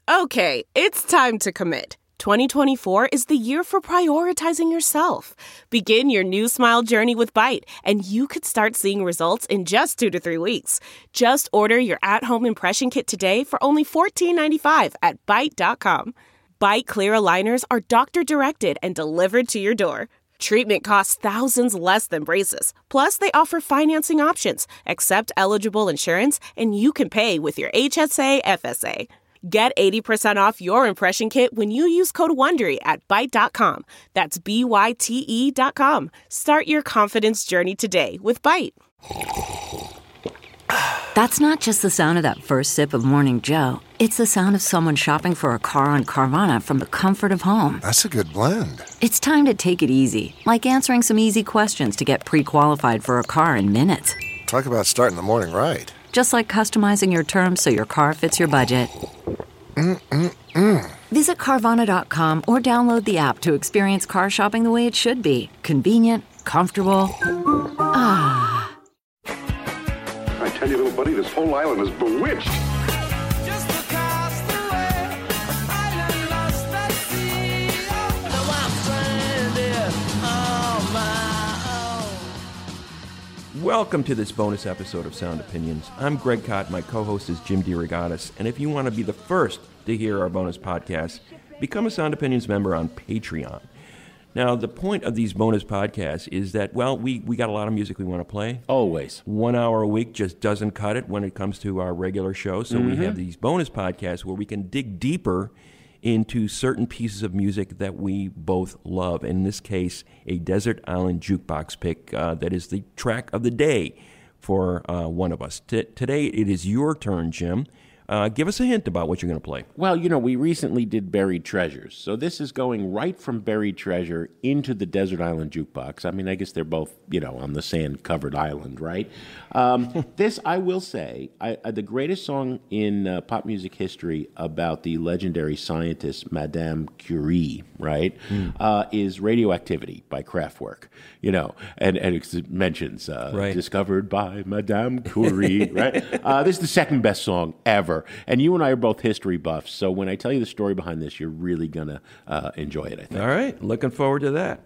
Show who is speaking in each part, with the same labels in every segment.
Speaker 1: Okay, it's time to commit. 2024 is the year for prioritizing yourself. Begin your new smile journey with Byte, and you could start seeing results in just 2 to 3 weeks. Just order your at-home impression kit today for only $14.95 at Byte.com. Byte Clear aligners are doctor-directed and delivered to your door. Treatment costs thousands less than braces. Plus, they offer financing options, accept eligible insurance, and you can pay with your HSA, FSA. Get 80% off your impression kit when you use code WONDERY at Byte.com. That's BYTE.com. Start your confidence journey today with Byte.
Speaker 2: That's not just the sound of that first sip of Morning Joe. It's the sound of someone shopping for a car on Carvana from the comfort of home.
Speaker 3: That's a good blend.
Speaker 2: It's time to take it easy, like answering some easy questions to get pre-qualified for a car in minutes.
Speaker 3: Talk about starting the morning right.
Speaker 2: Just like customizing your terms so your car fits your budget. Visit Carvana.com or download the app to experience car shopping the way it should be. Convenient, comfortable. Ah.
Speaker 4: I tell you, little buddy, this whole island is bewitched.
Speaker 5: Just across the way, an island lost at sea. Now I'm stranded on my own.
Speaker 6: Welcome to this bonus episode of Sound Opinions. I'm Greg Cott. My co-host is Jim DeRogatis. And if you want to be the first to hear our bonus podcast, become a Sound Opinions member on Patreon. Now, the point of these bonus podcasts is that, well, we got a lot of music we want to play.
Speaker 7: Always.
Speaker 6: 1 hour a week just doesn't cut it when it comes to our regular show. So we have these bonus podcasts where we can dig deeper into certain pieces of music that we both love. In this case, a Desert Island Jukebox pick that is the track of the day for one of us. Today, it is your turn, Jim. Give us a hint about what you're going to play.
Speaker 7: Well, you know, we recently did Buried Treasures. So this is going right from Buried Treasure into the Desert Island Jukebox. I mean, I guess they're both, you know, on the sand-covered island, right? This, I will say, the greatest song in pop music history about the legendary scientist Madame Curie, right, is Radioactivity by Kraftwerk. You know, and it mentions discovered by Madame Curie, right? This is the second best song ever. And you and I are both history buffs, so when I tell you the story behind this, you're really going to enjoy it, I think.
Speaker 6: All right, looking forward to that.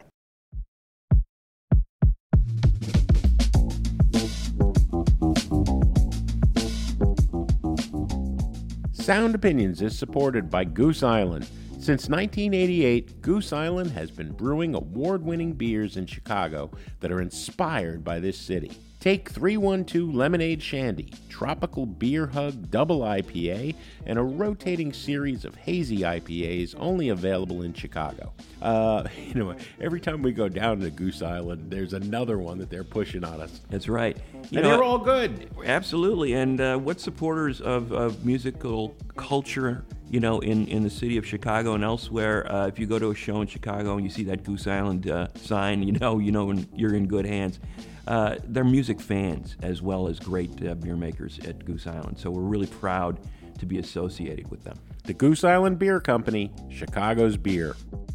Speaker 7: Sound Opinions is supported by Goose Island. Since 1988, Goose Island has been brewing award-winning beers in Chicago that are inspired by this city. Take 312 Lemonade Shandy, Tropical Beer Hug Double IPA, and a rotating series of hazy IPAs only available in Chicago. You know, every time we go down to Goose Island, there's another one that they're pushing on us.
Speaker 6: That's right.
Speaker 7: And they're all good.
Speaker 6: Absolutely. And what supporters of musical culture, you know, in the city of Chicago and elsewhere, if you go to a show in Chicago and you see that Goose Island sign, you know you're in good hands. They're music fans as well as great beer makers at Goose Island. So we're really proud to be associated with them.
Speaker 7: The Goose Island Beer Company, Chicago's beer.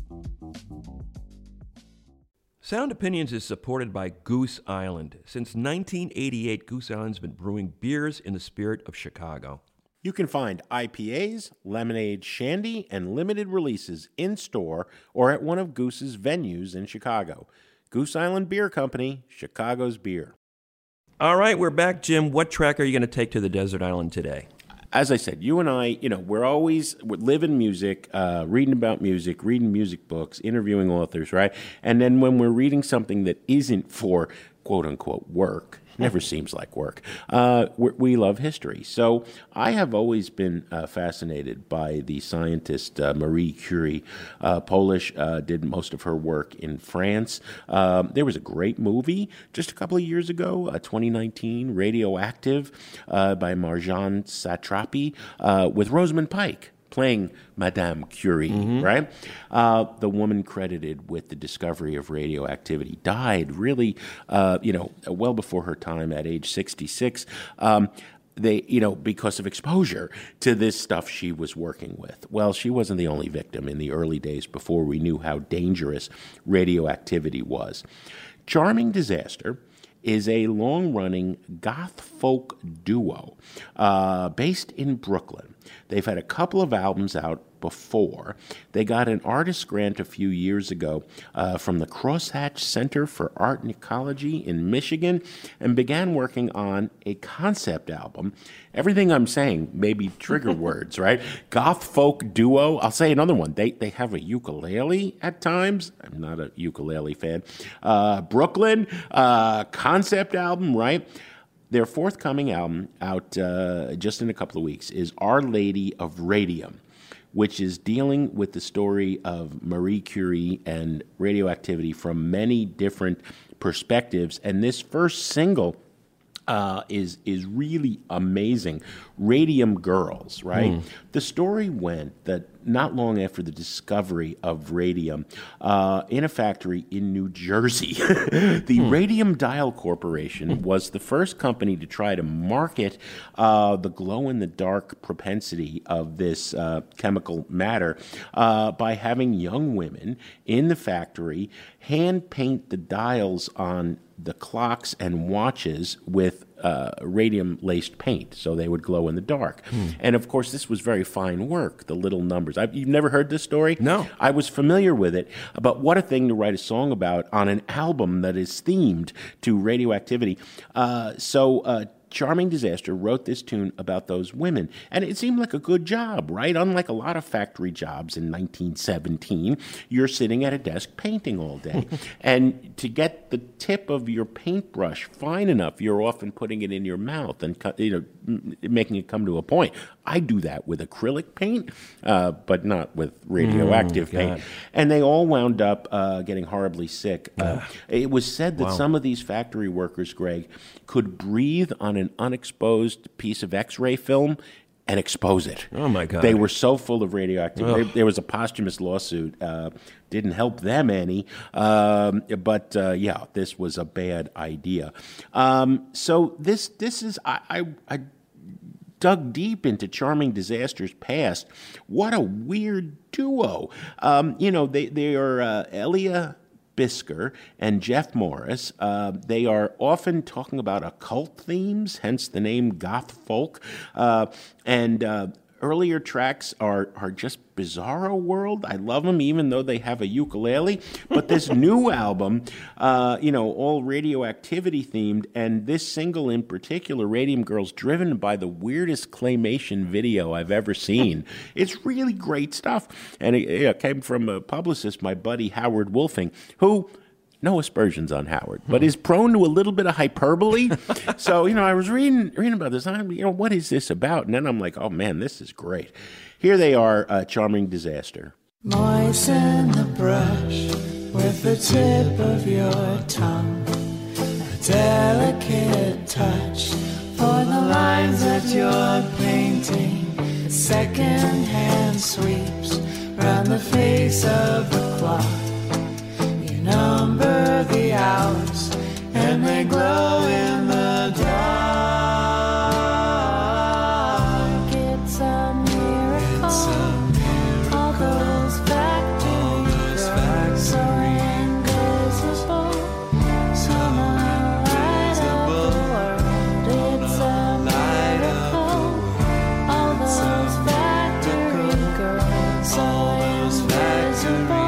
Speaker 6: Sound Opinions is supported by Goose Island. Since 1988, Goose Island's been brewing beers in the spirit of Chicago.
Speaker 7: You can find IPAs, lemonade, shandy, and limited releases in-store or at one of Goose's venues in Chicago. Goose Island Beer Company, Chicago's beer.
Speaker 6: All right, we're back, Jim. What track are you going to take to the desert island today?
Speaker 7: As I said, you and I, you know, we're living music, reading about music, reading music books, interviewing authors, right? And then when we're reading something that isn't for quote-unquote work, never seems like work, we love history. So I have always been fascinated by the scientist Marie Curie, Polish, did most of her work in France. There was a great movie just a couple of years ago, 2019, Radioactive, by Marjane Satrapi, with Rosamund Pike playing Madame Curie, right? The woman credited with the discovery of radioactivity died really, well before her time at age 66. Because of exposure to this stuff she was working with. Well, she wasn't the only victim in the early days before we knew how dangerous radioactivity was. Charming Disaster is a long-running goth folk duo based in Brooklyn. They've had a couple of albums out before. They got an artist grant a few years ago from the Crosshatch Center for Art and Ecology in Michigan and began working on a concept album. Everything I'm saying may be trigger words, right? Goth folk duo. I'll say another one. They have a ukulele at times. I'm not a ukulele fan. Brooklyn, concept album, right? Their forthcoming album, out just in a couple of weeks, is Our Lady of Radium, which is dealing with the story of Marie Curie and radioactivity from many different perspectives. And this first single is really amazing. Radium Girls, right? The story went that not long after the discovery of radium in a factory in New Jersey, the Radium Dial Corporation was the first company to try to market the glow-in-the-dark propensity of this chemical matter by having young women in the factory hand paint the dials on the clocks and watches with radium-laced paint, so they would glow in the dark. And, of course, this was very fine work, the little numbers. You've never heard this story?
Speaker 6: No.
Speaker 7: I was familiar with it, but what a thing to write a song about on an album that is themed to radioactivity. Charming Disaster wrote this tune about those women, and it seemed like a good job, right? Unlike a lot of factory jobs in 1917, you're sitting at a desk painting all day. And to get the tip of your paintbrush fine enough, you're often putting it in your mouth and making it come to a point. I do that with acrylic paint, but not with radioactive paint. And they all wound up getting horribly sick. It was said that some of these factory workers, Greg, could breathe on an unexposed piece of X-ray film and expose it.
Speaker 6: Oh, my God.
Speaker 7: They were so full of radioactivity. There was a posthumous lawsuit. Didn't help them any. But this was a bad idea. So this is... I dug deep into Charming Disaster's past. What a weird duo. They are Elia Bisker and Jeff Morris. They are often talking about occult themes, hence the name goth folk. Earlier tracks are just Bizarro World. I love them, even though they have a ukulele. But this new album, all radioactivity themed, and this single in particular, Radium Girls, driven by the weirdest claymation video I've ever seen. It's really great stuff. And it came from a publicist, my buddy Howard Wolfing, who... no aspersions on Howard, but is prone to a little bit of hyperbole. So, I was reading about this. What is this about? And then I'm like, oh, man, this is great. Here they are, Charming Disaster.
Speaker 5: Moisten the brush with the tip of your tongue. A delicate touch for the lines that you're painting. Second-hand sweeps round the face of the clock. Number the hours and they glow in the dark. It's a miracle. All those factories so invisible, so light of the world. It's a miracle. All those factory girls so invisible.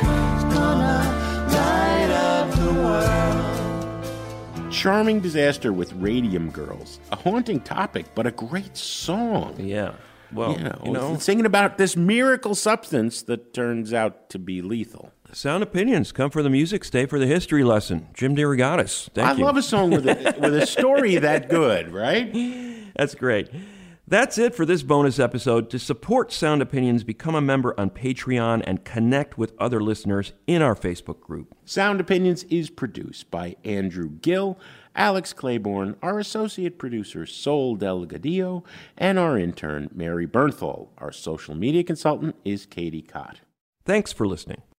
Speaker 7: Charming Disaster with Radium Girls. A haunting topic, but a great song.
Speaker 6: Yeah. Well,
Speaker 7: singing about this miracle substance that turns out to be lethal.
Speaker 6: Sound Opinions. Come for the music, stay for the history lesson. Jim DeRogatis. Thank you.
Speaker 7: I love a song with a story that good, right?
Speaker 6: That's great. That's it for this bonus episode. To support Sound Opinions, become a member on Patreon and connect with other listeners in our Facebook group.
Speaker 7: Sound Opinions is produced by Andrew Gill, Alex Claiborne, our associate producer, Sol Delgadillo, and our intern, Mary Bernthal. Our social media consultant is Katie Cott.
Speaker 6: Thanks for listening.